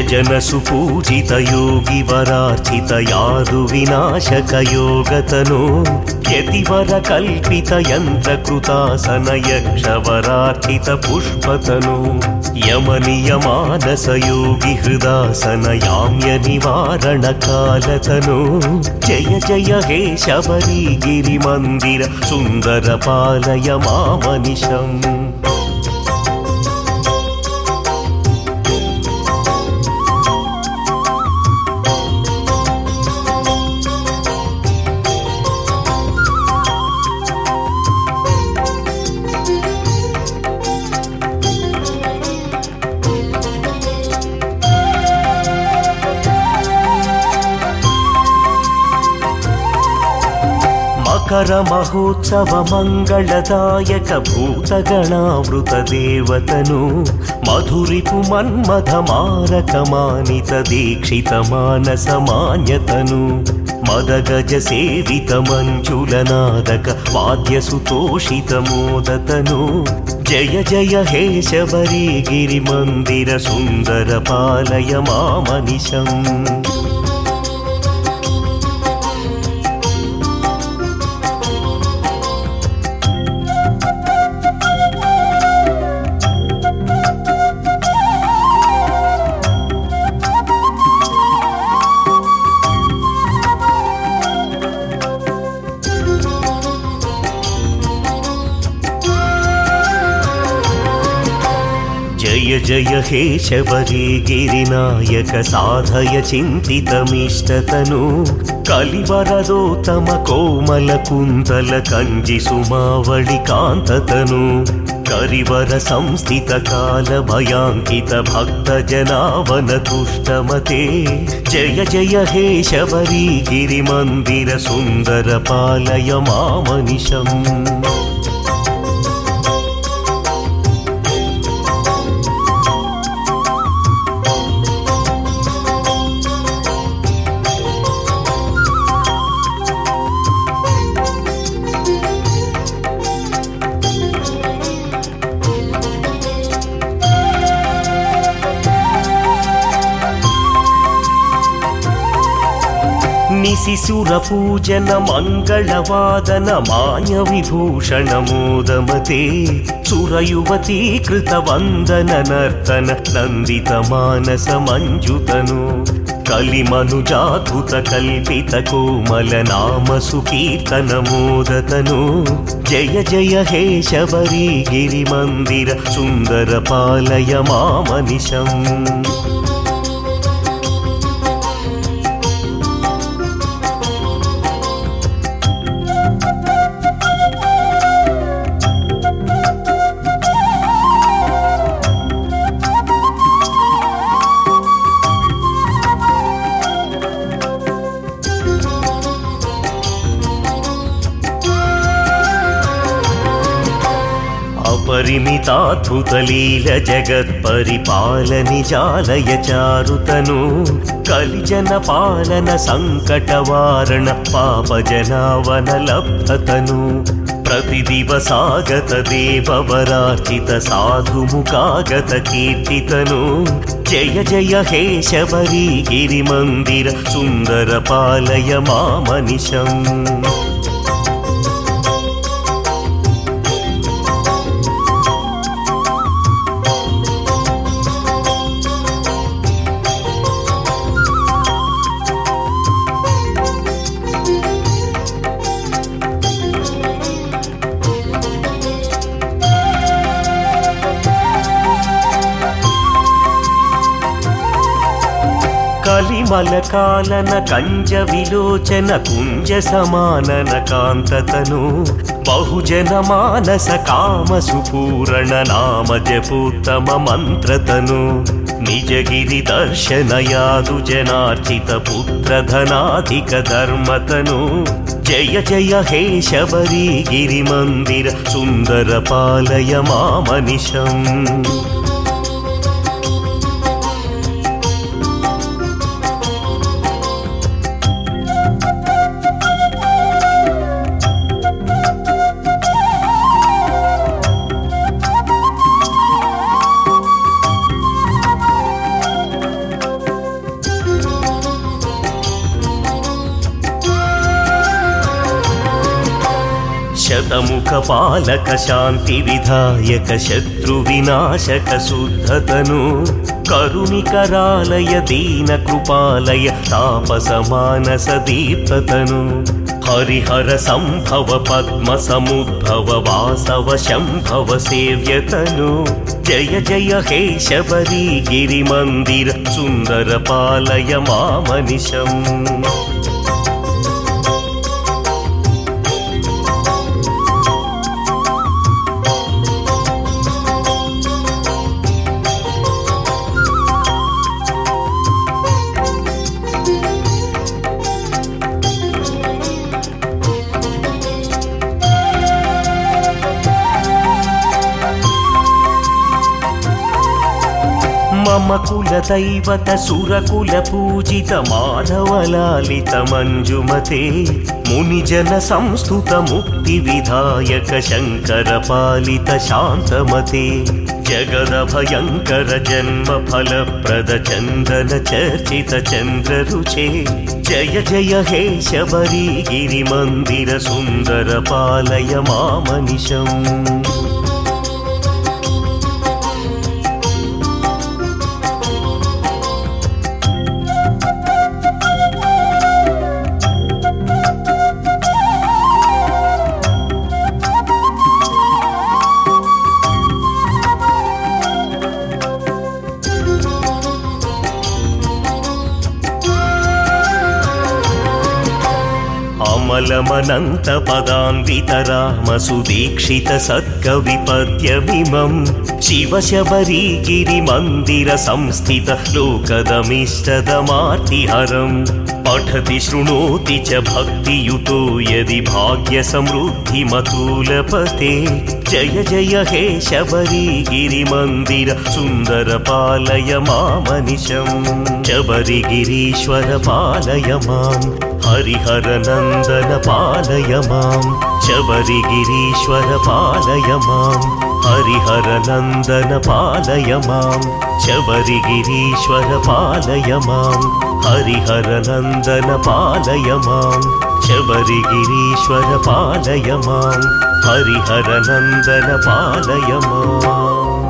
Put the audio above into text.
जन सुपूजित योगी वरार्चित यादु विनाशक योगतनो यतिवर कल्पित यंत्रकृतासन यक्ष वरार्चित पुष्पतनो यमनियमानस योगी हृदासन याम्य निवारण कालतनो जय जय हे शबरी गिरि मंदिर सुंदर पालय मामनिशम् मकर महोत्सव मंगलदायक भूतगणावृत देवतनु मधुरिपु मन्मथ मारक मानित दीक्षित मानस मान्यतनु मदगज सेवित मंजुलनादक वाद्य सुतोषित मोदतनु जय जय हे शबरी गिरि मंदिर सुंदर पालय मामनिशम् जय जय हे शबरी गिरिनायक साधय चिन्तितमिष्टतनु कलिवरदोत्तम कोमल कुन्तल कंजि सुमावळि कान्ततनु करिवर संस्थित काल भयांकित भक्त जनावन तुष्टमते जय जय हे शबरी गिरि मंदिर सुंदर पालय मामनिशम् निशिशुर पूजन मंगलवादन मान्य विभूषण मोदमते सुरयुवती कृत वंदन नर्तन नंदित मानस मंजुतनु कलिमनुजाद्भुत कल्पित कोमल नाम सुकीर्तन मोदतनु जय जय हे शबरी गिरि मंदिर सुंदर पालय मामनिशम् परिमिताद्भुतलील जगत्परिपालनि जालय चारुतनु कलिजन पालन संकटवारण पापजनावन लब्धतनु प्रतिदिवसागत देववरार्चित साधुमुखागत कीर्तितनु जय जय हे शबरी गिरि मंदिर सुंदर पालय मामनिशम् कलिमलकालन कंज विलोचन कुंज समानन कांततनु बहुजन मानस काम सुपूर्ण नाम जपोत्तम मंत्रतनु निज गिरि दर्शन यादु जनार्चित पुत्र धनाधिक धर्मतनु जय जय हे शबरी गिरि मंदिर सुंदर पालय मामनिशम् శతముఖ పాలక శాంతి విధాయక శత్రు వినాశక శుద్ధతను కరుణికరాలయ దీన కృపాలయ తాపస మానస దీప్తతను హరిహర సంభవ పద్మ సముద్భవ వాసవ శంభవ సేవ్యతను జయ జయ హే శబరి గిరి మందిర సుందర పాలయ మామనిశం మమ కుల దైవత సురకుల పూజిత మాధవలాలిత మంజుమతే మునిజన సంస్థుత ముక్తి విధాయక శంకర పాలిత శాంతమతే జగద భయంకర జన్మ ఫలప్రద చందన చర్చిత చంద్ర రుచే జయ జయ హే శబరి గిరి మందిర సుందర పాలయ మామనిశం అమలమనంత పదాన్విత రామ సుదీక్షిత సత్కవి పద్యమిమం శివ శబరి గిరి మందిర సంస్థిత లోకదమిష్టదమార్తిహరం పఠతి శృణోతి చ భక్తియుతో యది భాగ్య సమృద్ధి మతూలపతే జయ జయ హే శబరి గిరి మందిర సుందర పాలయ మామనిశం శబరి గిరీశ్వర పాలయ మాం హరిహర నందన పాలయ మాం శబరి గిరీశ్వర పాలయ మాం హరిహర నందన పాలయ మాం శబరి గిరీశ్వర పాలయ మాం హరిహర నందన పాలయ మాం శబరి గిరీశ్వర పాలయ మాం హరిహర నందన పాలయ మాం